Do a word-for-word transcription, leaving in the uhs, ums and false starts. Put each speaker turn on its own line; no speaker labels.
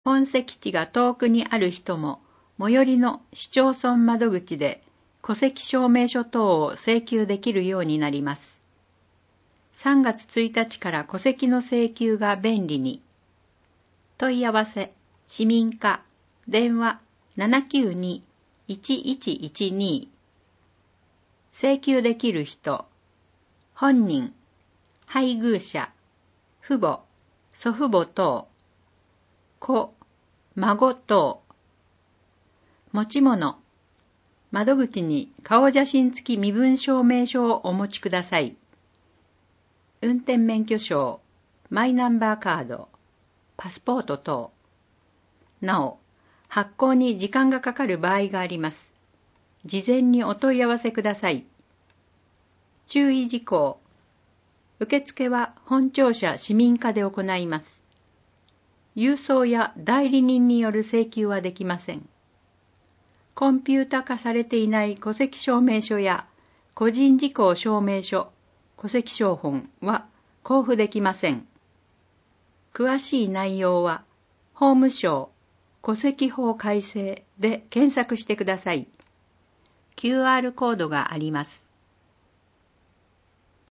本籍地が遠くにある人も、最寄りの市町村窓口で戸籍証明書等を請求できるようになります。さんがつついたちから戸籍の請求が便利に。問い合わせ、市民課、電話 ななきゅうに いちいちいちに。請求できる人、本人、配偶者、父母、祖父母等、子、孫等。持ち物、窓口に顔写真付き身分証明書をお持ちください。運転免許証、マイナンバーカード、パスポート等。なお、発行に時間がかかる場合があります。事前にお問い合わせください。注意事項。受付は本庁舎市民課で行います。郵送や代理人による請求はできません。コンピュータ化されていない戸籍証明書や個人事項証明書、戸籍抄本は交付できません。詳しい内容は、法務省戸籍法改正で検索してください。キューアール コードがあります。